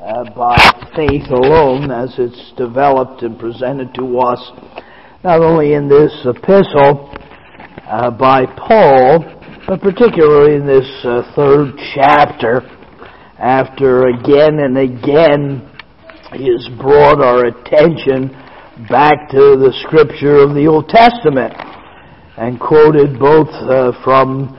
by faith alone, as it's developed and presented to us, not only in this epistle by Paul, but particularly in this third chapter, after again and again he has brought our attention back to the Scripture of the Old Testament and quoted both from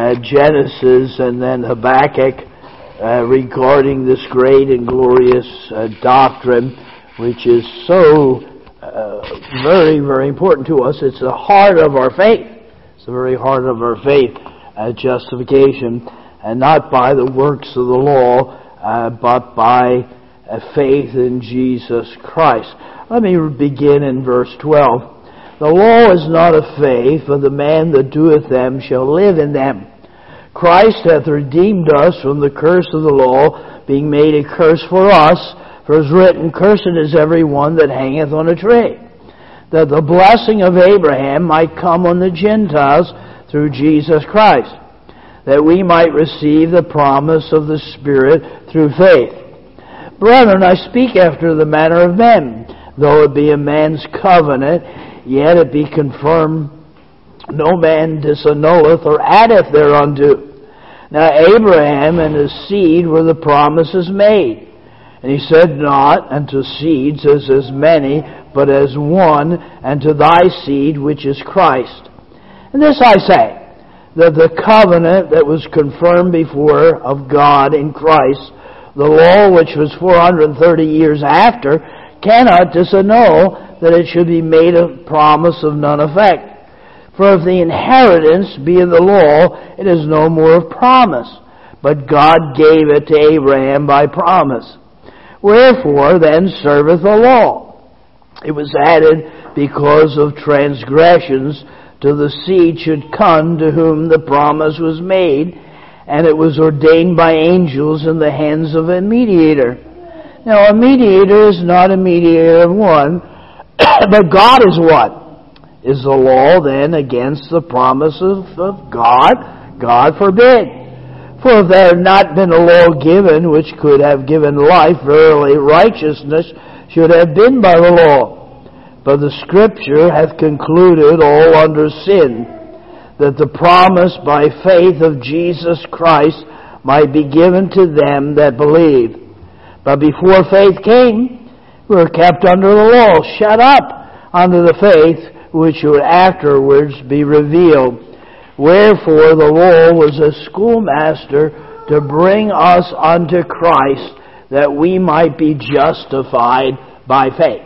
Genesis and then Habakkuk regarding this great and glorious doctrine, which is so very, very important to us. It's the heart of our faith. It's the very heart of our faith, justification, and not by the works of the law, but by faith in Jesus Christ. Let me begin in verse 12. The law is not of faith, but the man that doeth them shall live in them. Christ hath redeemed us from the curse of the law, being made a curse for us. For it is written, Cursed is every one that hangeth on a tree, that the blessing of Abraham might come on the Gentiles through Jesus Christ, that we might receive the promise of the Spirit through faith. Brethren, I speak after the manner of men. Though it be a man's covenant, yet it be confirmed, no man disannulleth or addeth thereunto. Now Abraham and his seed were the promises made. And he said not unto seeds as many, but as one, and to thy seed which is Christ. And this I say, that the covenant that was confirmed before of God in Christ, the law which was 430 years after, cannot disannul that it should be made a promise of none effect. For if the inheritance be in the law, it is no more of promise, but God gave it to Abraham by promise. Wherefore then serveth the law? It was added because of transgressions, till the seed should come to whom the promise was made, and it was ordained by angels in the hands of a mediator. Now, a mediator is not a mediator of one, but God is one. Is the law then against the promises of God? God forbid. For if there had not been a law given which could have given life, verily righteousness should have been by the law. But the Scripture hath concluded all under sin, that the promise by faith of Jesus Christ might be given to them that believe. But before faith came, we were kept under the law, shut up under the faith which would afterwards be revealed. Wherefore the law was a schoolmaster to bring us unto Christ, that we might be justified by faith.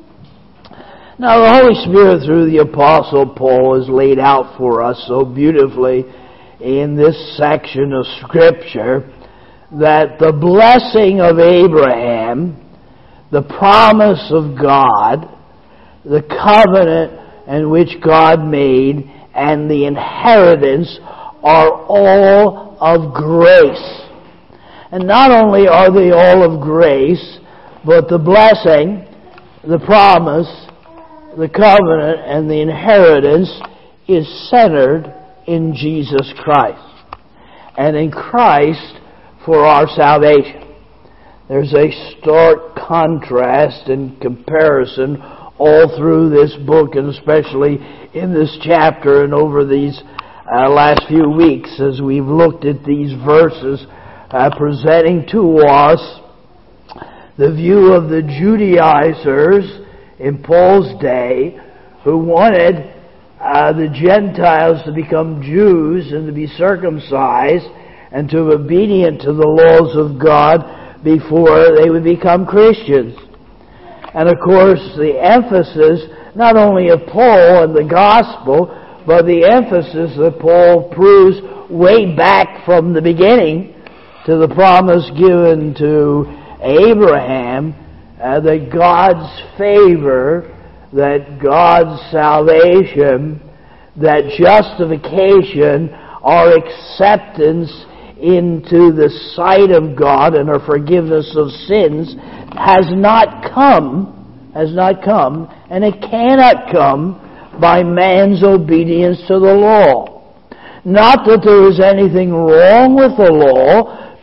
Now the Holy Spirit through the Apostle Paul has laid out for us so beautifully in this section of Scripture that the blessing of Abraham, the promise of God, the covenant in which God made, and the inheritance are all of grace. And not only are they all of grace, but the blessing, the promise, the covenant, and the inheritance is centered in Jesus Christ. And in Christ for our salvation. There's a stark contrast and comparison all through this book, and especially in this chapter and over these last few weeks as we've looked at these verses, presenting to us the view of the Judaizers in Paul's day, who wanted the Gentiles to become Jews and to be circumcised and to be obedient to the laws of God before they would become Christians. And of course, the emphasis not only of Paul and the gospel, but the emphasis that Paul proves way back from the beginning to the promise given to Abraham, that God's favor, that God's salvation, that justification, our acceptance into the sight of God and our forgiveness of sins has not come, and it cannot come by man's obedience to the law. Not that there is anything wrong with the law,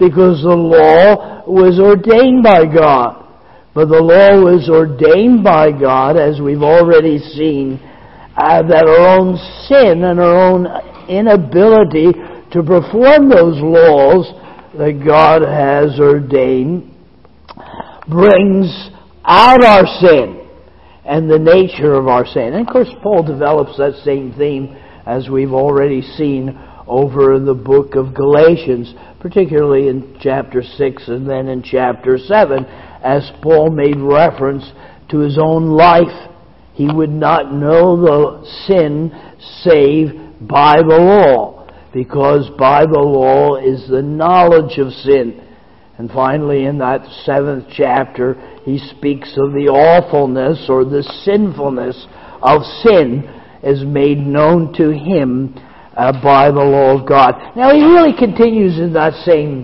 because the law was ordained by God. But the law was ordained by God, as we've already seen, that our own sin and our own inability to perform those laws that God has ordained brings out our sin and the nature of our sin. And of course, Paul develops that same theme, as we've already seen over in the book of Galatians, particularly in chapter 6 and then in chapter 7, as Paul made reference to his own life. He would not know the sin save by the law, because by the law is the knowledge of sin. And finally, in that 7th chapter, he speaks of the awfulness or the sinfulness of sin as made known to him by the law of God. Now, he really continues in that same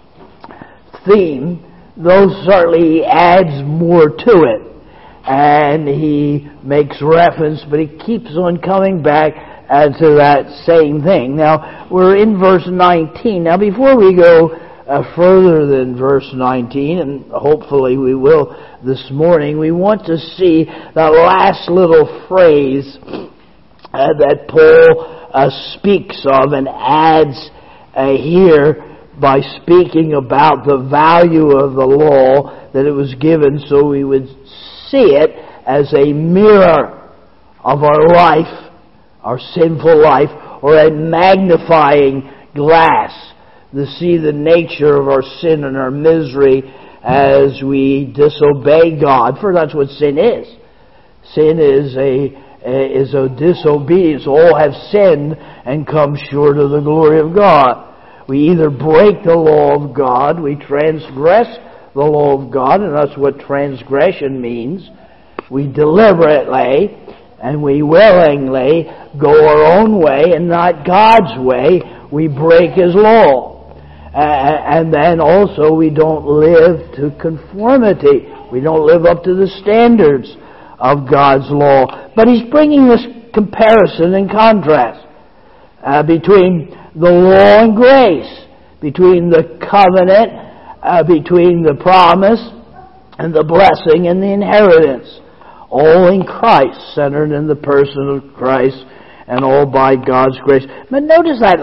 theme, though certainly he adds more to it. And he makes reference, but he keeps on coming back to that same thing. Now, we're in verse 19. Now, before we go further than verse 19, and hopefully we will this morning, we want to see that last little phrase that Paul speaks of and adds here by speaking about the value of the law, that it was given so we would see it as a mirror of our life, our sinful life, or a magnifying glass to see the nature of our sin and our misery as we disobey God. For that's what sin is. Sin is a disobedience. All have sinned and come short of the glory of God. We either break the law of God, we transgress the law of God, and that's what transgression means. We deliberately and we willingly go our own way and not God's way. We break His law. And then also we don't live to conformity. We don't live up to the standards of God's law. But he's bringing this comparison and contrast between the law and grace, between the covenant, between the promise and the blessing and the inheritance. All in Christ, centered in the person of Christ, and all by God's grace. But notice that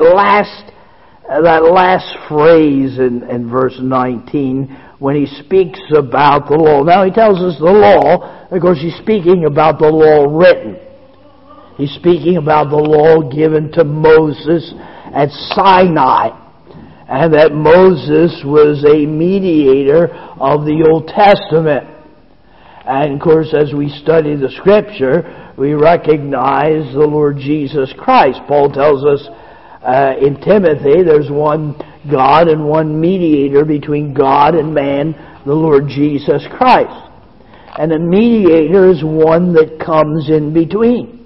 last phrase in verse 19 when he speaks about the law. Now he tells us the law, of course he's speaking about the law written. He's speaking about the law given to Moses at Sinai, and that Moses was a mediator of the Old Testament. And of course, as we study the Scripture, we recognize the Lord Jesus Christ. Paul tells us in Timothy, there's one God and one mediator between God and man, the Lord Jesus Christ. And a mediator is one that comes in between.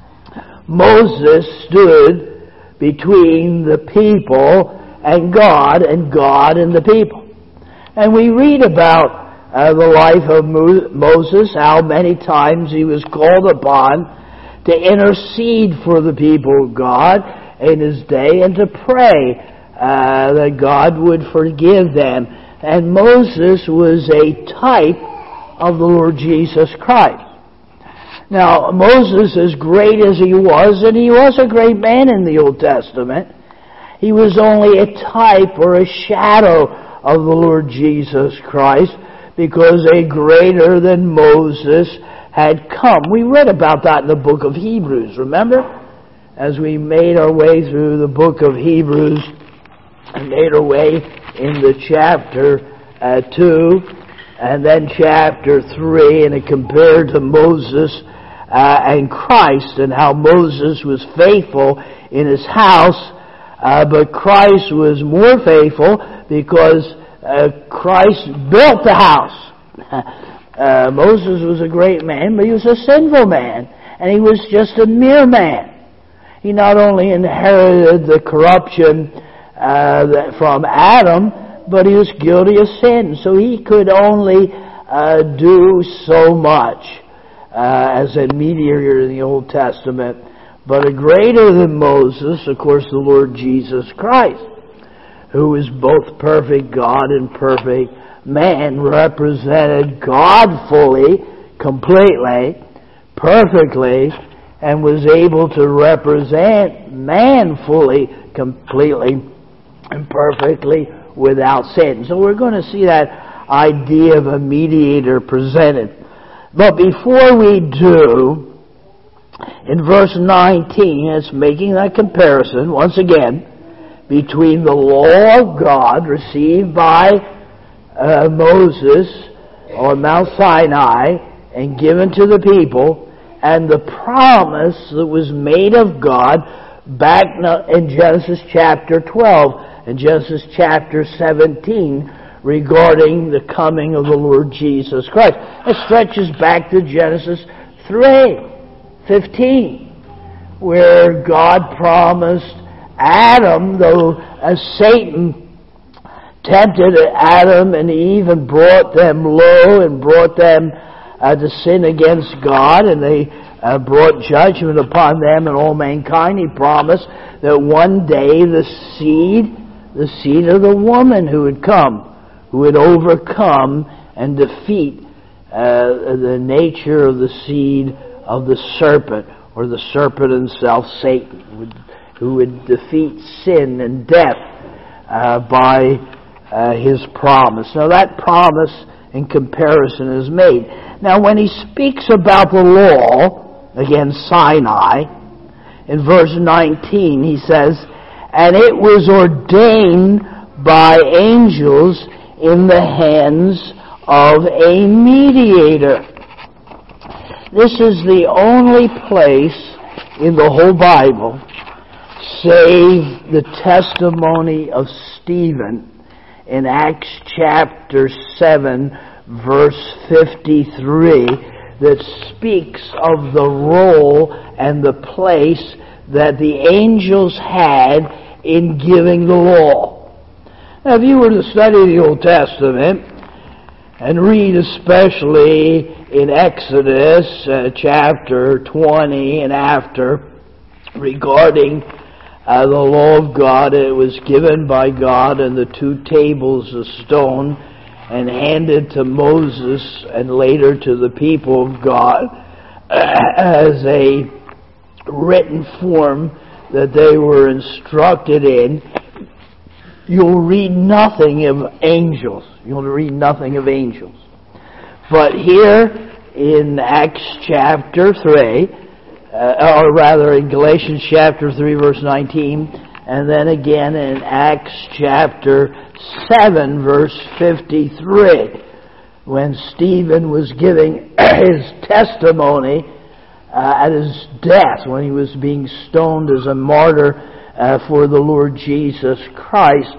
Moses stood between the people and God and the people. And we read about the life of Moses, how many times he was called upon to intercede for the people of God in his day and to pray that God would forgive them. And Moses was a type of the Lord Jesus Christ. Now, Moses, as great as he was, and he was a great man in the Old Testament, he was only a type or a shadow of the Lord Jesus Christ, because a greater than Moses had come. We read about that in the book of Hebrews, remember? As we made our way through the book of Hebrews and made our way into chapter 2 and then chapter 3, and it compared to Moses and Christ, and how Moses was faithful in his house, but Christ was more faithful because Christ built the house. Moses was a great man, but he was a sinful man, and he was just a mere man. He not only inherited the corruption from Adam, but he was guilty of sin. So he could only do so much as a mediator in the Old Testament. But a greater than Moses, of course, the Lord Jesus Christ, who is both perfect God and perfect man, represented God fully, completely, perfectly, and was able to represent man fully, completely, and perfectly without sin. So we're going to see that idea of a mediator presented. But before we do, in verse 19, it's making that comparison, once again, between the law of God received by Moses on Mount Sinai and given to the people, and the promise that was made of God back in Genesis chapter 12 and Genesis chapter 17 regarding the coming of the Lord Jesus Christ. It stretches back to Genesis 3:15, where God promised Adam, though as Satan tempted Adam and Eve and brought them low and brought them to sin against God, and they brought judgment upon them and all mankind, He promised that one day the seed of the woman who would come, who would overcome and defeat the nature of the seed of the serpent, or the serpent himself, Satan, who would defeat sin and death by His promise. Now that promise in comparison is made. Now when He speaks about the law, again Sinai, in verse 19 He says, "And it was ordained by angels in the hands of a mediator." This is the only place in the whole Bible, save the testimony of Stephen in Acts chapter 7, verse 53, that speaks of the role and the place that the angels had in giving the law. Now, if you were to study the Old Testament and read especially in Exodus chapter 20 and after regarding the law of God, it was given by God in the 2 tables of stone and handed to Moses and later to the people of God as a written form that they were instructed in. You'll read nothing of angels. You'll read nothing of angels. But here in Acts chapter 3, or rather in Galatians chapter 3 verse 19, and then again in Acts chapter 7 verse 53, when Stephen was giving his testimony at his death, when he was being stoned as a martyr for the Lord Jesus Christ,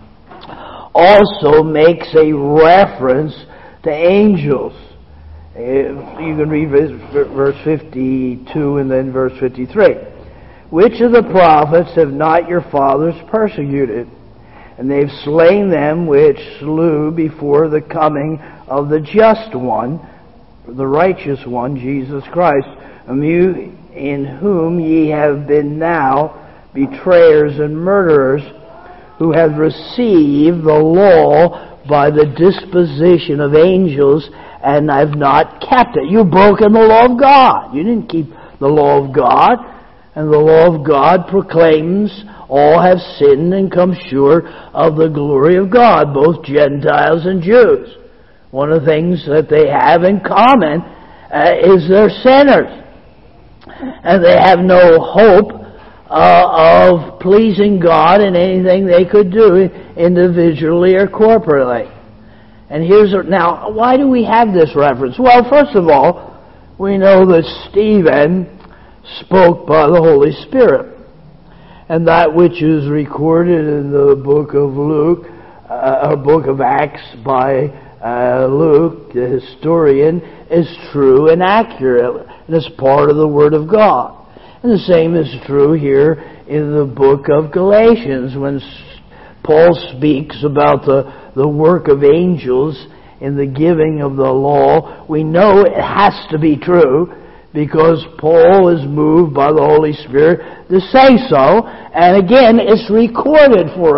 also makes a reference to angels. You can read verse 52 and then verse 53. "Which of the prophets have not your fathers persecuted? And they've slain them which slew before the coming of the just one, the righteous one, Jesus Christ, in whom ye have been now betrayers and murderers, who have received the law by the disposition of angels, and have not kept it." You've broken the law of God. You didn't keep the law of God. And the law of God proclaims all have sinned and come short of the glory of God, both Gentiles and Jews. One of the things that they have in common is they're sinners. And they have no hope of pleasing God in anything they could do individually or corporately. And now, why do we have this reference? Well, first of all, we know that Stephen spoke by the Holy Spirit. And that which is recorded in the book of Luke, or book of Acts by Luke, the historian, is true and accurate, and is part of the Word of God. And the same is true here in the book of Galatians, when Paul speaks about the work of angels in the giving of the law. We know it has to be true, because Paul is moved by the Holy Spirit to say so. And again, it's recorded for us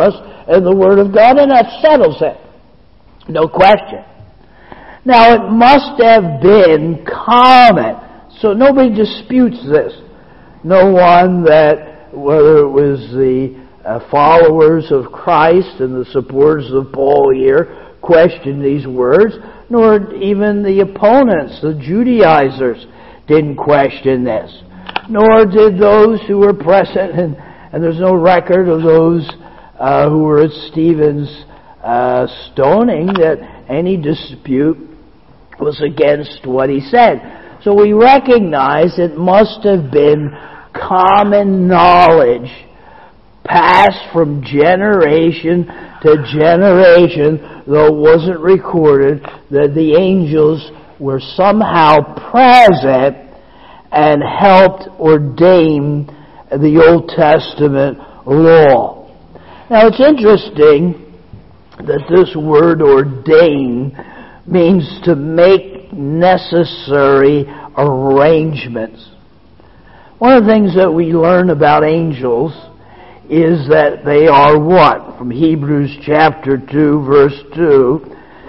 in the Word of God, and that settles it. No question. Now, it must have been common. So nobody disputes this. No one that, whether it was the followers of Christ and the supporters of Paul here, questioned these words, nor even the opponents, the Judaizers, didn't question this. Nor did those who were present, and there's no record of those who were at Stephen's stoning, that any dispute was against what he said. So we recognize it must have been common knowledge passed from generation to generation, though it wasn't recorded, that the angels were somehow present and helped ordain the Old Testament law. Now it's interesting that this word ordain means to make necessary arrangements. One of the things that we learn about angels is that they are what? From Hebrews chapter 2, verse 2,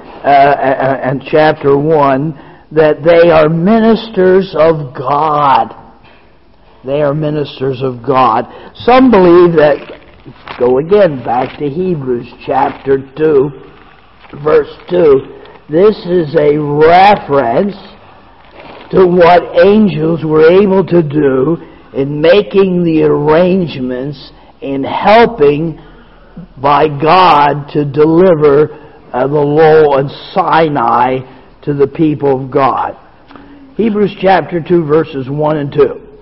and chapter 1, that they are ministers of God. They are ministers of God. Some believe that, go again back to Hebrews chapter 2, verse 2, this is a reference to what angels were able to do in making the arrangements, in helping by God to deliver the law on Sinai to the people of God. Hebrews chapter 2, verses 1 and 2.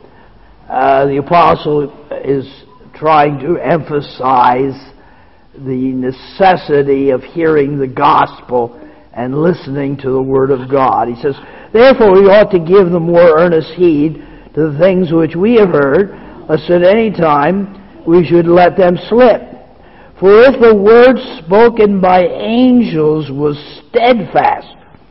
The apostle is trying to emphasize the necessity of hearing the gospel and listening to the Word of God. He says, therefore we ought to give the more earnest heed to the things which we have heard, lest at any time we should let them slip. For if the word spoken by angels was steadfast,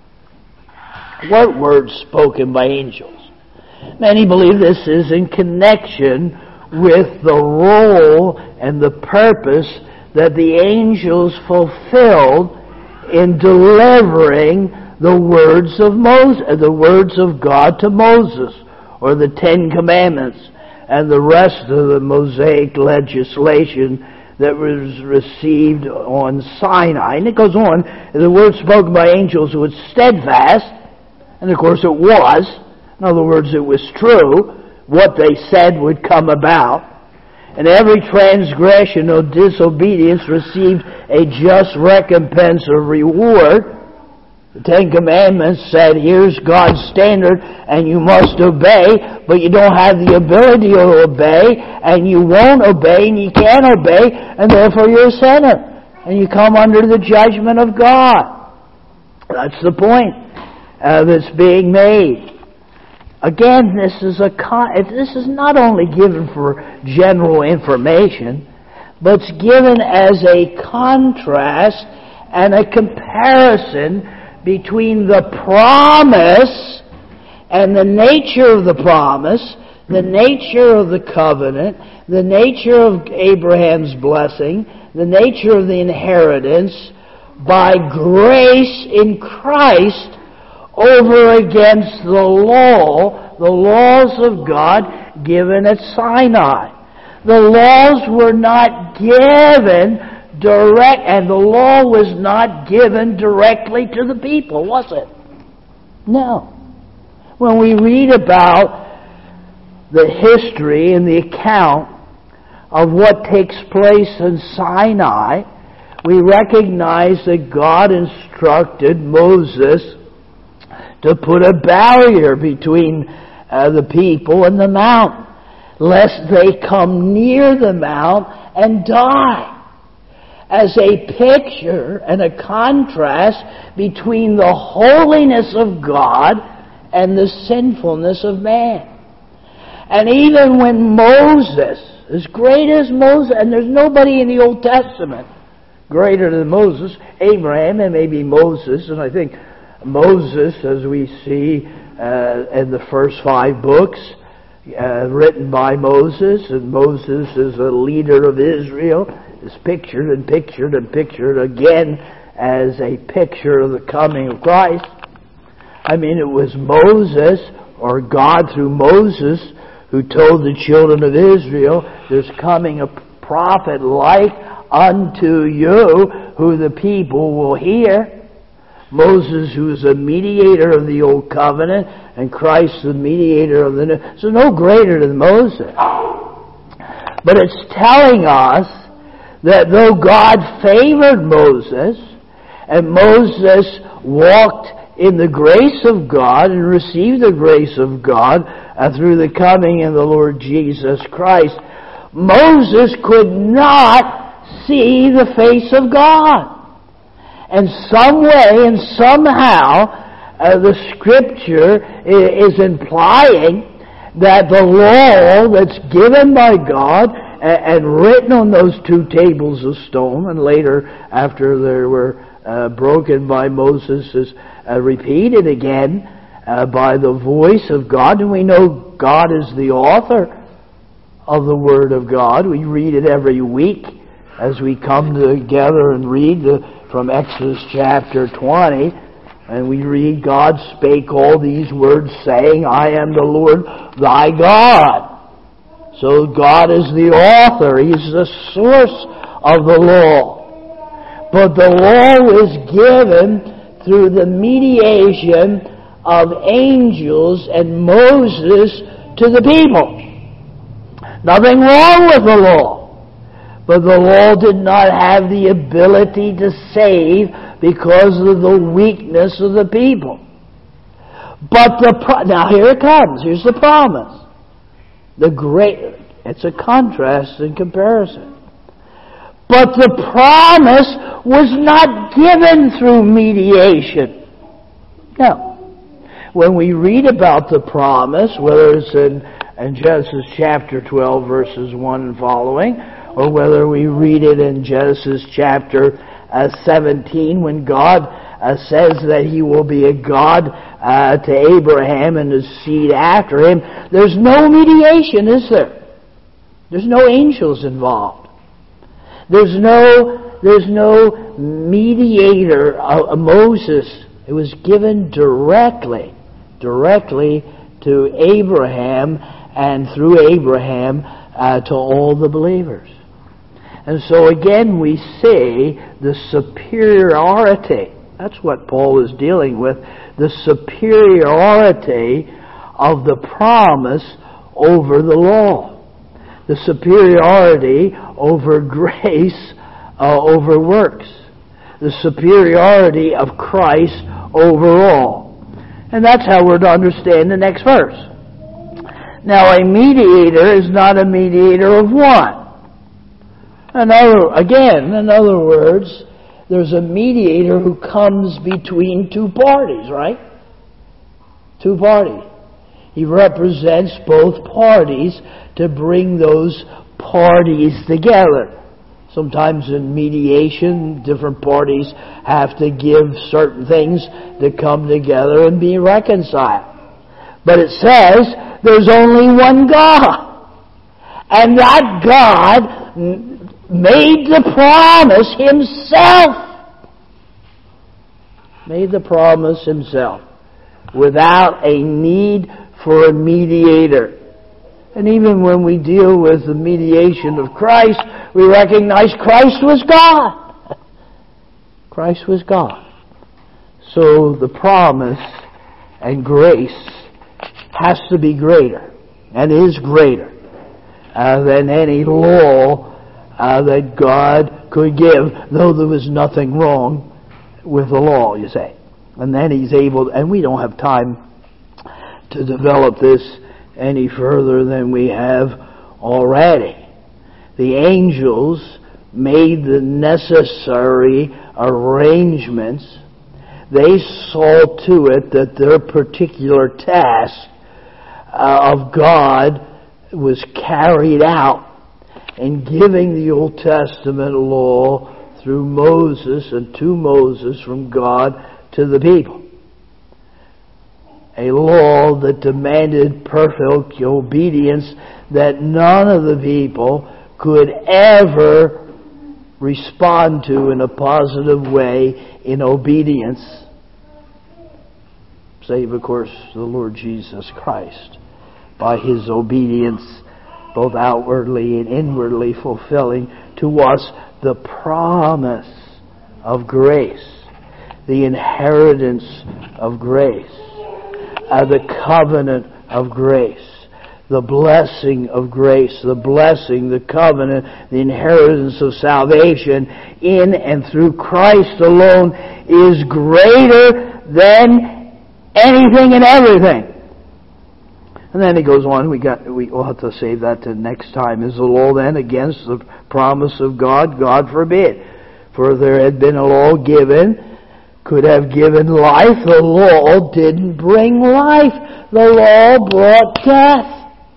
what word spoken by angels? Many believe this is in connection with the role and the purpose that the angels fulfilled in delivering the words of Moses, the words of God to Moses, or the Ten Commandments, and the rest of the Mosaic legislation that was received on Sinai. And it goes on, the word spoken by angels was steadfast, and of course it was. In other words, it was true. What they said would come about. And every transgression or disobedience received a just recompense or reward. The Ten Commandments said, here's God's standard, and you must obey, but you don't have the ability to obey, and you won't obey, and you can't obey, and therefore you're a sinner. And you come under the judgment of God. That's the point that's being made. Again, this is not only given for general information, but it's given as a contrast and a comparison between the promise and the nature of the promise, the nature of the covenant, the nature of Abraham's blessing, the nature of the inheritance by grace in Christ over against the laws of God given at Sinai. The laws were not given direct, and the law was not given directly to the people, was it? No. When we read about the history and the account of what takes place in Sinai, we recognize that God instructed Moses to put a barrier between the people and the mount, lest they come near the mount and die, as a picture and a contrast between the holiness of God and the sinfulness of man. And even when Moses, as great as Moses, and there's nobody in the Old Testament greater than Moses, Abraham and maybe Moses, and I think Moses, as we see in the first 5 books, written by Moses, and Moses is a leader of Israel, is pictured and pictured and pictured again as a picture of the coming of Christ. I mean, it was Moses, or God through Moses, who told the children of Israel, there's coming a prophet like unto you, who the people will hear. Moses, who is a mediator of the Old Covenant, and Christ, the mediator of the New. So no greater than Moses. But it's telling us that though God favored Moses, and Moses walked in the grace of God and received the grace of God through the coming of the Lord Jesus Christ, Moses could not see the face of God. And some way and somehow the Scripture is implying that the law that's given by God and written on those 2 tables of stone, and later after they were broken by Moses, is repeated again by the voice of God. And we know God is the author of the Word of God. We read it every week as we come together and read from Exodus chapter 20, and we read, God spake all these words, saying, I am the Lord thy God. So God is the author. He's the source of the law. But the law was given through the mediation of angels and Moses to the people. Nothing wrong with the law. But the law did not have the ability to save because of the weakness of the people. But now here it comes. Here's the promise. It's a contrast in comparison. But the promise was not given through mediation. No. When we read about the promise, whether it's in Genesis chapter 12, verses 1 and following, or whether we read it in Genesis chapter 17, when God says that He will be a God to Abraham and his seed after him, there's no mediation, is there? There's no angels involved. There's no mediator of Moses. It was given directly to Abraham, and through Abraham to all the believers. And so again we see the superiority. That's what Paul is dealing with. The superiority of the promise over the law. The superiority over grace over works. The superiority of Christ over all. And that's how we're to understand the next verse. Now a mediator is not a mediator of one. In other words, there's a mediator who comes between 2 parties, right? 2 parties. He represents both parties to bring those parties together. Sometimes in mediation, different parties have to give certain things to come together and be reconciled. But it says there's only one God. And that God made the promise Himself. Made the promise Himself without a need for a mediator. And even when we deal with the mediation of Christ, we recognize Christ was God. Christ was God. So the promise and grace has to be greater, and is greater than any law that God could give, though there was nothing wrong with the law, you say. And then He's able, and we don't have time to develop this any further than we have already. The angels made the necessary arrangements. They saw to it that their particular task of God was carried out in giving the Old Testament law through Moses and to Moses from God to the people. A law that demanded perfect obedience that none of the people could ever respond to in a positive way in obedience. Save, of course, the Lord Jesus Christ, by His obedience, both outwardly and inwardly fulfilling to us the promise of grace, the inheritance of grace, the covenant of grace, the blessing of grace, the blessing, the covenant, the inheritance of salvation in and through Christ alone is greater than anything and everything. And then he goes on, we'll have to save that to next time. Is the law then against the promise of God? God forbid. For there had been a law given, could have given life. The law didn't bring life. The law brought death.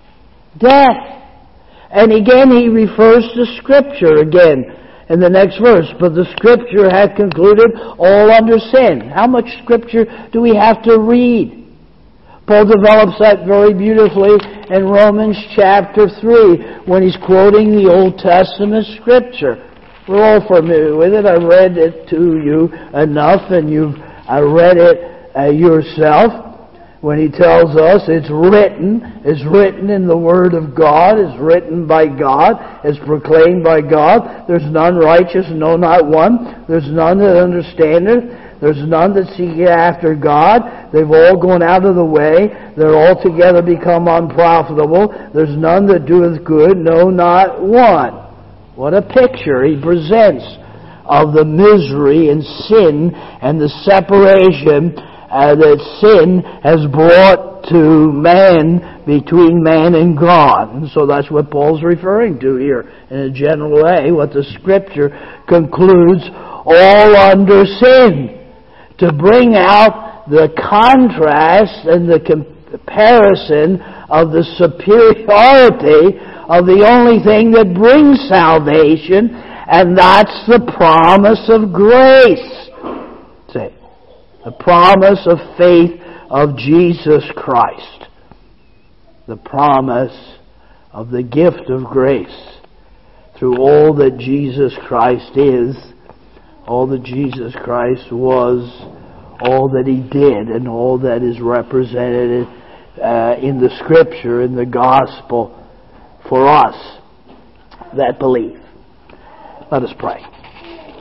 Death. And again he refers to Scripture again in the next verse. But the Scripture had concluded all under sin. How much Scripture do we have to read? Paul develops that very beautifully in Romans chapter 3 when he's quoting the Old Testament Scripture. We're all familiar with it. I read it to you enough, and you've read it yourself. When he tells us it's written in the Word of God, it's written by God, it's proclaimed by God. There's none righteous, no, not one. There's none that understandeth. There's none that seek after God. They've all gone out of the way. They're altogether become unprofitable. There's none that doeth good, no, not one. What a picture he presents of the misery and sin and the separation that sin has brought to man, between man and God. And so that's what Paul's referring to here in a general way, what the Scripture concludes all under sin, to bring out the contrast and the comparison of the superiority of the only thing that brings salvation, and that's the promise of grace. Say, the promise of faith of Jesus Christ. The promise of the gift of grace through all that Jesus Christ is, all that Jesus Christ was, all that He did, and all that is represented in the Scripture, in the Gospel, for us that believe. Let us pray.